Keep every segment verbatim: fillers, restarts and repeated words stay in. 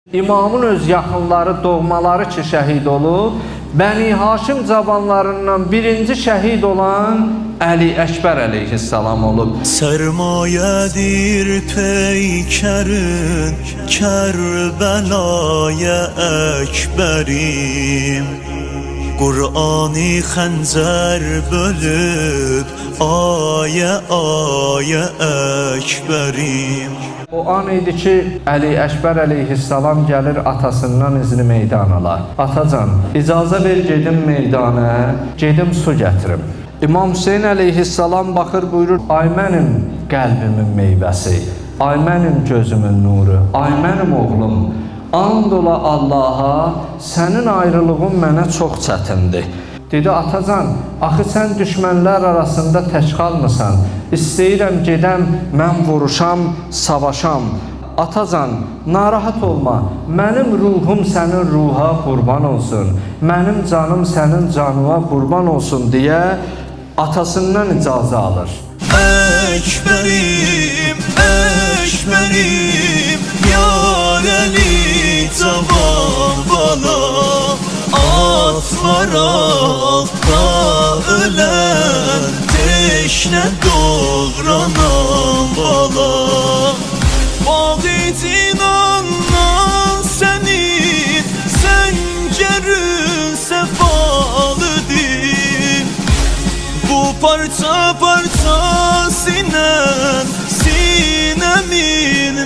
İmamın öz yaxınları, doğmaları ki şəhid olub, Bəni Haşim cavanlarından birinci şəhid olan Əli Əkbər əleyhissalam olub. Sərmayədir peykərin, Kərbəlayə Əkbərim. Qur'ani xəncər bölüb, ayə ayə Əkbərim. O an idi ki, Əli Əkbər əleyhissalam gəlir atasından izni meydan alar. Atacan, icazə ver gedim meydana, gedim su gətirim. İmam Hüseyin əleyhissalam baxır, buyurur, ay mənim qəlbimin meyvəsi, ay mənim gözümün nuru, ay mənim oğlum, and ola Allaha, sənin ayrılığın mənə çox çətindir. Dedi, atacan, axı sən düşmənlər arasında tək qalmısan, istəyirəm gedəm, mən vuruşam, savaşam. Atacan, narahat olma, mənim ruhum sənin ruha qurban olsun, mənim canım sənin canına qurban olsun deyə atasından icazə alır. Əkbərim, Əkbərim, Yar Əli cavan bala, atlar altda ölən, teşnə doğranan bala. Bağıcın andan sənin, səngərin səfalıdır. Bu parça parça sinən, sinəmin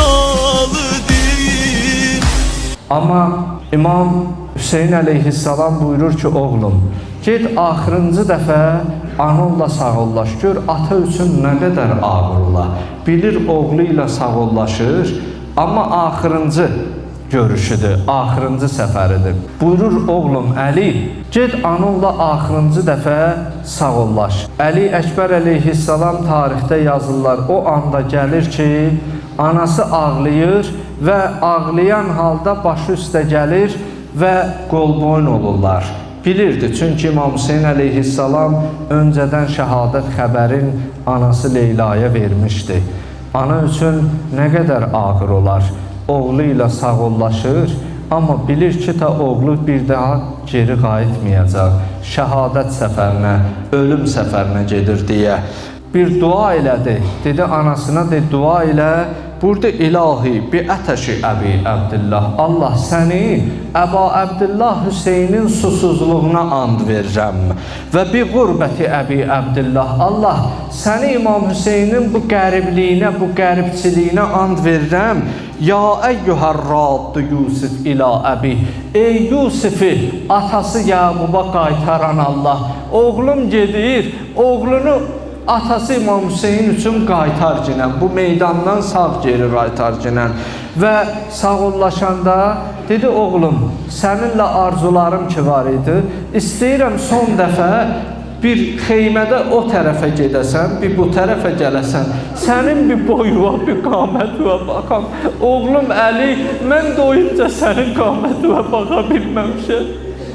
metalıdır. Amma İmam Hüseyin əleyhissalam buyurur ki, oğlum, get axırıncı dəfə anonla sağollaş, gör ata üçün nə qədər ağır ola. Bilir oğlu ilə sağollaşır, amma axırıncı görüşüdür, axırıncı səfəridir. Buyurur oğlum Əli, get anonla axırıncı dəfə sağollaş. Əli Əkbər əleyhissalam tarixdə yazırlar, o anda gəlir ki, anası ağlayır və ağlayan halda başı üstə gəlir və qolboyun olurlar. Bilirdi, çünki İmam Hüseyin əleyhissalam öncədən şəhadət xəbərin anası Leylaya vermişdi. Ana üçün nə qədər ağır olar, oğlu ilə sağollaşır, amma bilir ki, ta oğlu bir daha geri qayıtmayacaq, şəhadət səfərinə, ölüm səfərinə gedir deyə. Bir dua elədi, dedi anasına, de dua elə, burada ilahi bi ətəşi Əbi Əbdillah, Allah səni Əba Əbdillah Hüseynin susuzluğuna and verirəm və bi qurbəti Əbi Əbdillah, Allah səni İmam Hüseynin bu qəribliyinə, bu qəribçiliyinə and verirəm. Ya əyyuhər raddu Yusuf ilə əbi, ey Yusufi atası Yaquba qaytaran Allah, oğlum gedir, oğlunu atası İmam Hüseyin üçün qaytar ginən, bu meydandan sağ geri qaytar ginən və sağollaşanda dedi, oğlum, səninlə arzularım ki var idi, istəyirəm son dəfə bir xeymədə o tərəfə gedəsən, bir bu tərəfə gələsən, sənin bir boyuva, bir qamətuva baxam. Oğlum Əli, mən doyunca sənin qamətuva baxa bilməmişəm.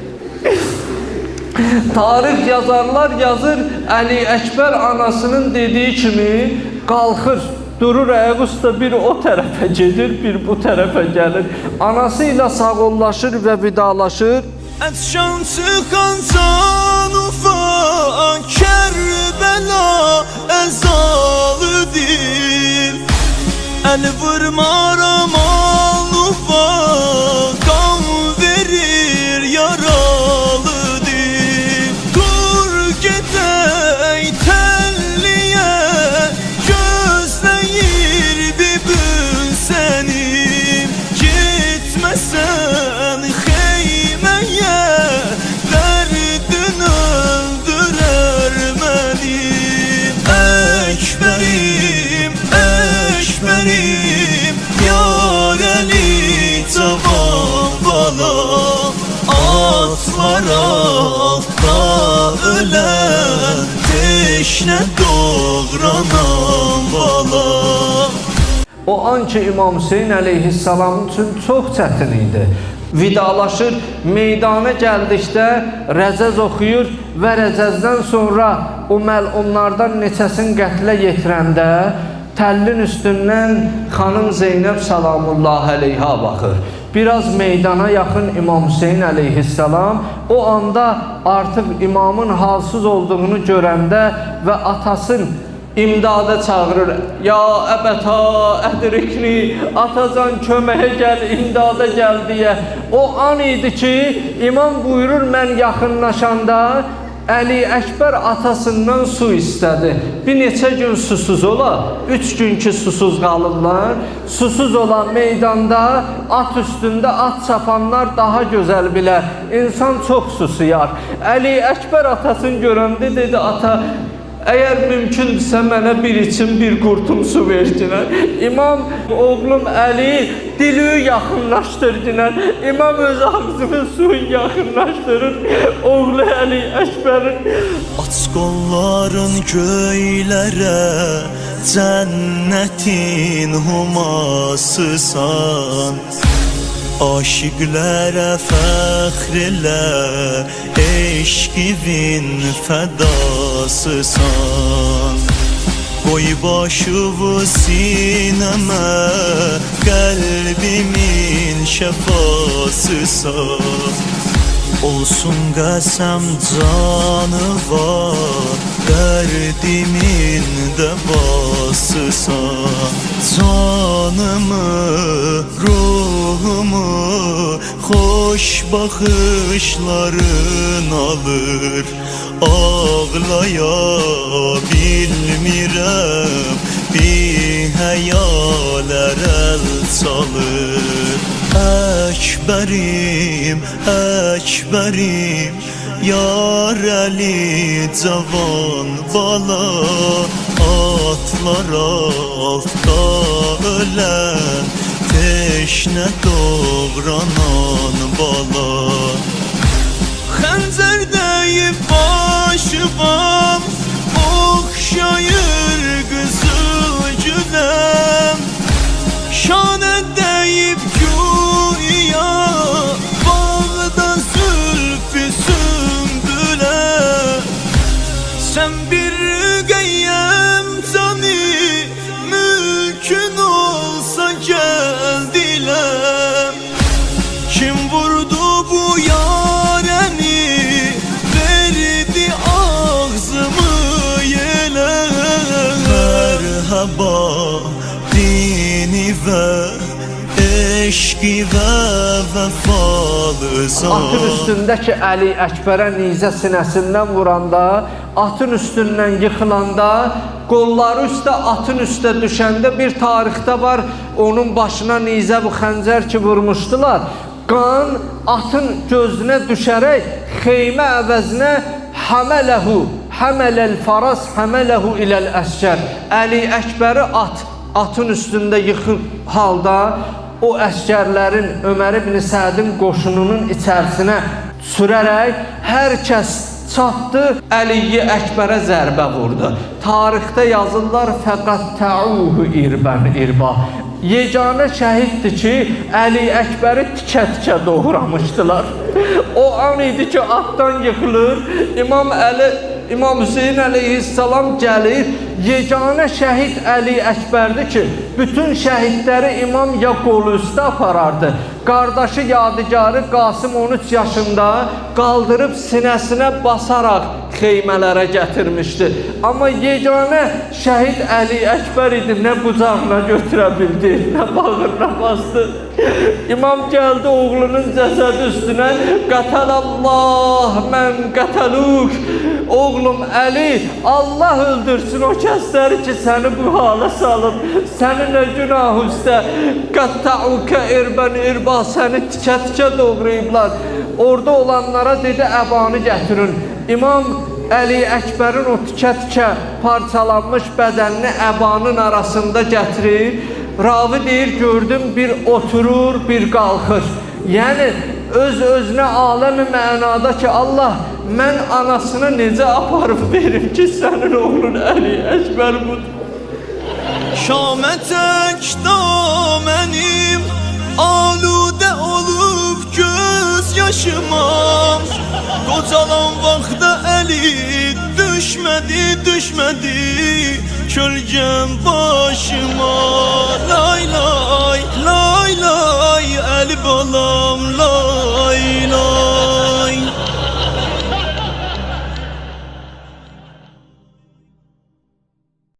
Tarix yazarlar yazır, Əli Əkbər anasının dediyi kimi qalxır, durur ayaq üstə, bir o tərəfə gedir, bir bu tərəfə gəlir. Anası ilə sağollaşır və vidalaşır. Ətşan çıxan can ufaq, Kərbəla əzalıdır. Əl vurmaram al ufaq, qan verir yaralıdır. Dur gedək təlliyə, gözləyir bibin sənim. Getməsən xeyməyə, dərdin öldürər mənim. Əkbərim, Əkbərim, Yar Əli cavan bala, atlar altda ölən, teşnə doğranan bala. O an ki İmam Hüseyin əleyhissalam üçün çox çətin idi. Vidalaşır, meydana gəldikdə rəzəz oxuyur və rəzəzdən sonra o məlunlardan neçəsini qətlə yetirəndə təllin üstündən xanım Zeynəb salamullah əleyha baxır. Biraz meydana yaxın İmam Hüseyin əleyhissalam o anda artıq imamın halsız olduğunu görəndə və atasın imdada çağırır. Ya əbəta ədrikni, atacan köməyə gəl, imdada gəl deyə. O an idi ki, imam buyurur, mən yaxınlaşanda Əli Əkbər atasından su istədi. Bir neçə gün susuz ola, üç gün ki susuz qalırlar. Susuz olan meydanda, at üstündə at çapanlar daha gözəl bilər. İnsan çox susuyar. Əli Əkbər atasını görəndə dedi, ata, əgər mümkündürsə mənə bir için bir qurtum su vercinər. İmam, oğlum Əli, dili yaxınlaşdırcinər. İmam öz ağzını suyun yaxınlaşdırır. Oğlu Əli Əkbərin. Aç qolların göylərə, cənnətin humasısan. Aşıqlərə fəxr elə, eşqivin fədasısan. Qoy başıvı sinəmə, qəlbimin şəfasısan. Olsun qəsəm canı var, dərdimin dəvasısan. Canımı, ruhumu, xoş baxışların alır. Ağlaya bilmirəm, bir həyalər əl çalır. Əkbərim, Əkbərim, Yar Əli cavan bala, atlar altda ölən, teşnə doğranan bala. Xəncər deyib başıvam, oxşayır qızıl güləm. Şanə deyib güya, bağda zülfü sümbülə. Sən bir qəyyəm cani, mümkün olsa gəl diləm. Kim vurdu bu yarəni, verdi ağzımı yelə. Mərhaba dini və eşqi və vəfalısan. Atın üstündəki Əli Əkbərə nizə sinəsindən vuranda, atın üstündən yıxılanda, qolları üstə, atın üstə düşəndə bir tarixdə var, onun başına nizə bu xəncər ki vurmuşdular. Qan atın gözünə düşərək xeymə əvəzinə həmələhu, həmələl faras, həmələhu iləl əskər. Əli Əkbəri at, atın üstündə yıxır halda o əskərlərin Ömər ibn Sədin qoşununun içərisinə sürərək hər kəs çatdı, Əli Əkbərə zərbə vurdu. Tarixdə yazırlar, fəqət təuhu irbən irba. Yeganə şəhiddir ki, Əli Əkbəri tikə-tikə doğramışdılar. O an idi ki, atdan yıxılır, İmam Əli, İmam Hüseyin əleyhissalam gəlir. Yeganə şəhid Əli Əkbərdir ki, bütün şəhidləri imam ya qolu üstə aparardı. Qardaşı yadigarı Qasım on üç yaşında qaldırıb sinəsinə basaraq xeymələrə gətirmişdi. Amma yeganə şəhid Əli Əkbər idi, nə qucağına götürə bildi, nə bağırına bastı. İmam gəldi oğlunun cəsədi üstünə, qətəlallah, mən qətəluk. Oğlum Əli, Allah öldürsün o kəsləri ki, səni bu hala salıb, səni nə günah üstə, qəttəukə irbən irba, səni tikə-tikə doğrayıblar. Orada olanlara dedi, əbanı gətirin. İmam Əli Əkbərin o tikə-tikə parçalanmış bədənini əbanın arasında gətirir. Ravi deyir, gördüm, bir oturur, bir qalxır. Yəni, öz-özünə aləmi mənada ki, Allah, mən anasını necə aparıb verim ki, sənin oğlun Əli Əkbər budur. Şamə təkda mənim, aludə olub göz yaşımam. Qocalan vaxtda Əli düşmədi, düşmədi kölgem başıma. Lay lay lay lay el bala.